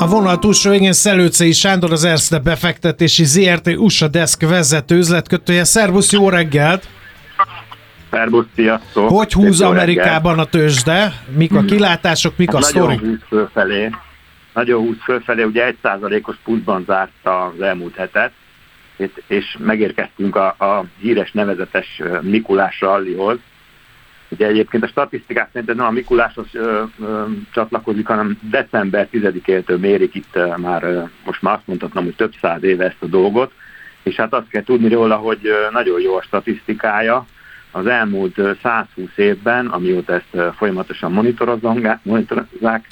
A vonal túlsó végén Szelőczei Sándor, az Erste befektetési ZRT USA Desk vezető üzletkötője. Szervusz, jó reggelt! Szervusz, sziasztok! Hogy húz Amerikában a tőzsde? Mik a kilátások, mik a sztorik? Nagyon húz fölfelé, ugye 1%-os pluszban zárt az elmúlt hetet, és megérkeztünk a híres nevezetes Mikulás rallihoz. Ugye egyébként a statisztikák szerint nem a Mikuláshoz csatlakozik, hanem december 10-től mérik itt most már azt mondhatnom, hogy több száz éve ezt a dolgot, és hát azt kell tudni róla, hogy nagyon jó a statisztikája. Az elmúlt 120 évben, amióta ezt folyamatosan monitorozzák,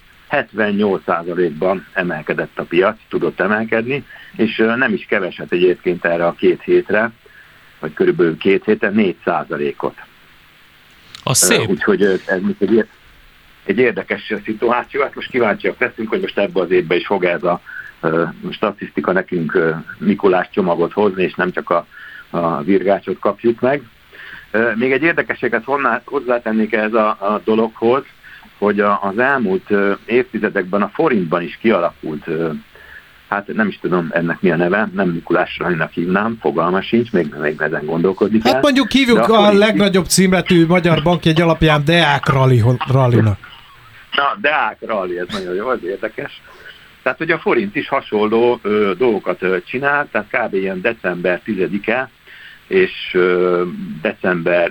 78%-ban emelkedett a piac, tudott emelkedni, és nem is keveset egyébként erre a 2 hétre, vagy körülbelül 2 héten 4%-ot. Az szép. Úgyhogy ez egy érdekes szituáció. Hát most kíváncsiak leszünk, hogy most ebbe az évben is fog ez a statisztika nekünk Mikulás csomagot hozni, és nem csak a virgácsot kapjuk meg. Még egy érdekességet hozzátennék ehhez a dologhoz, hogy az elmúlt évtizedekben a forintban is kialakult, hát nem is tudom ennek mi a neve, nem Mikulás rallinak hívnám, fogalma sincs, még ezen gondolkodni kell. Hát mondjuk hívjuk a legnagyobb címletű magyar bankjegy alapján Deák rallinak. Na, Deák rally, ez nagyon jó, ez érdekes. Tehát, hogy a forint is hasonló dolgokat csinál, tehát kb. Ilyen december 10-e és december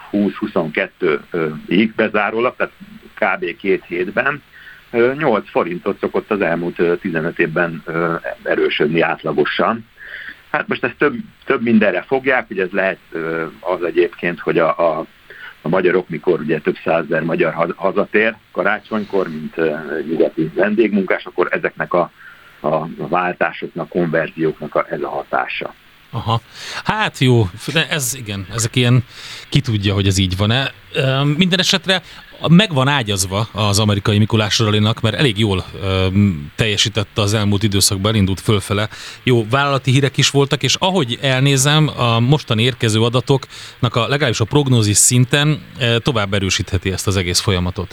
20-22-ig bezárólag, tehát kb. 2 hétben 8 forintot szokott az elmúlt 15 évben erősödni átlagosan. Hát most ezt több mindenre fogják, ugye ez lehet az egyébként, hogy a magyarok, mikor ugye több százezer magyar hazatér karácsonykor, mint nyugati vendégmunkás, akkor ezeknek a váltásoknak, konverzióknak ez a hatása. Aha. Hát jó, de ez igen, ezek ilyen, ki tudja, hogy ez így van-e. Minden esetre meg van ágyazva az amerikai Mikulás rallinak, mert elég jól teljesítette az elmúlt időszakban, elindult fölfele. Jó, vállalati hírek is voltak, és ahogy elnézem, a mostani érkező adatoknak legalábbis a prognózis szinten tovább erősítheti ezt az egész folyamatot.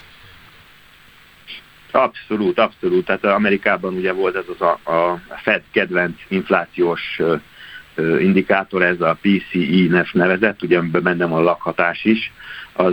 Abszolút. Tehát Amerikában ugye volt ez a Fed kedvenc inflációs indikátor, ez a PCE nevezett, ugye amiben benne van a lakhatás is, az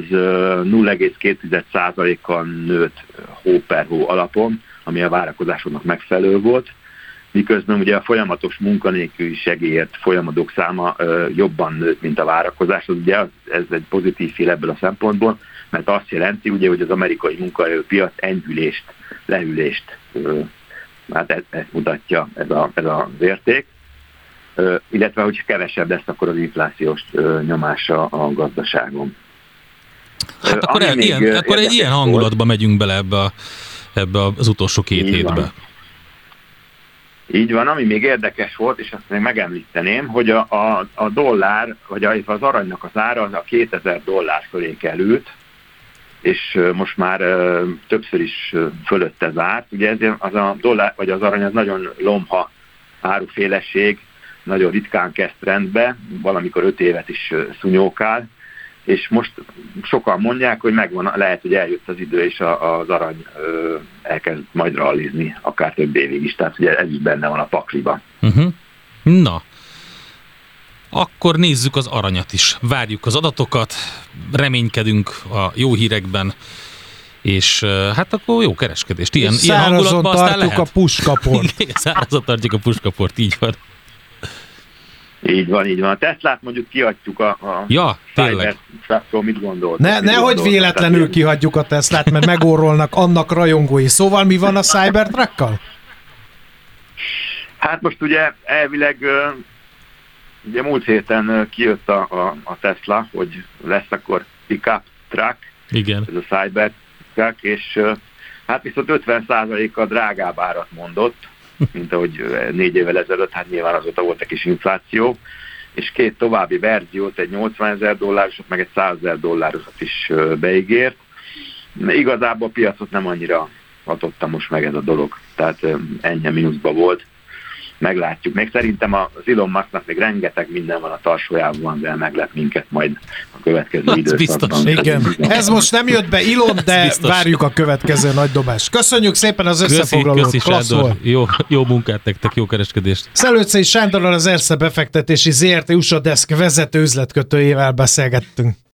0,2%-kal nőtt hó per hó alapon, ami a várakozásoknak megfelelő volt, miközben ugye a folyamatos munkanélküli segélyért folyamodók száma jobban nőtt, mint a várakozás. Ugye ez egy pozitív fél ebből a szempontból, mert azt jelenti, ugye, hogy az amerikai munkaerőpiac enyhülést, lehűlést, hát ezt mutatja ez az érték. Illetve, hogy kevesebb lesz akkor az inflációs nyomása a gazdaságon. Hát akkor egy ilyen hangulatba megyünk bele ebbe az utolsó 2 hétbe. Így van, ami még érdekes volt, és azt még megemlíteném, hogy a dollár, vagy az aranynak az ára az a $2000 fölé került, és most már többször is fölötte zárt. Ugye ez az a dollár, vagy az arany az nagyon lomha áruféleség, nagyon ritkán kezd trendbe, valamikor 5 évet is szunyókál, és most sokan mondják, hogy lehet, hogy eljött az idő, és az arany elkezd majd rallizni, akár több évig is, tehát ugye ez is benne van a pakliban. Uh-huh. Na, akkor nézzük az aranyat is. Várjuk az adatokat, reménykedünk a jó hírekben, és hát akkor jó kereskedést. Ilyen hangulatban aztán lehet. A puskaport. Szárazon tartjuk a puskaport, így van. Így van. A Teslát mondjuk kiadjuk a Cybertruckról, mit gondolt? Nehogy véletlenül kihagyjuk a Teslát, mert megórolnak annak rajongói. Szóval mi van a Cybertruckkal? Hát most ugye elvileg ugye múlt héten kijött a Tesla, hogy lesz akkor pickup truck, igen. Ez a Cybertruck, és hát viszont 50%-kal drágább árat mondott, mint ahogy 4 évvel ezelőtt, hát nyilván azóta volt egy kis infláció, és 2 további verziót, egy $80,000-osat, meg egy $100,000-osat is beígért. Igazából a piacot nem annyira hatotta most meg ez a dolog, tehát enyhe mínuszba volt. meglátjuk. Még szerintem az Elon Musknak még rengeteg minden van a tarsójában, de meglep minket majd a következő időszakban. Igen. Ez most nem jött be Elon, de várjuk a következő nagy dobást. Köszönjük szépen az összefoglalót. Köszi, Sándor. Jó munkát nektek, jó kereskedést. Szelőcei Sándorral, az Erste befektetési ZRT USA Desk vezető üzletkötőjével beszélgettünk.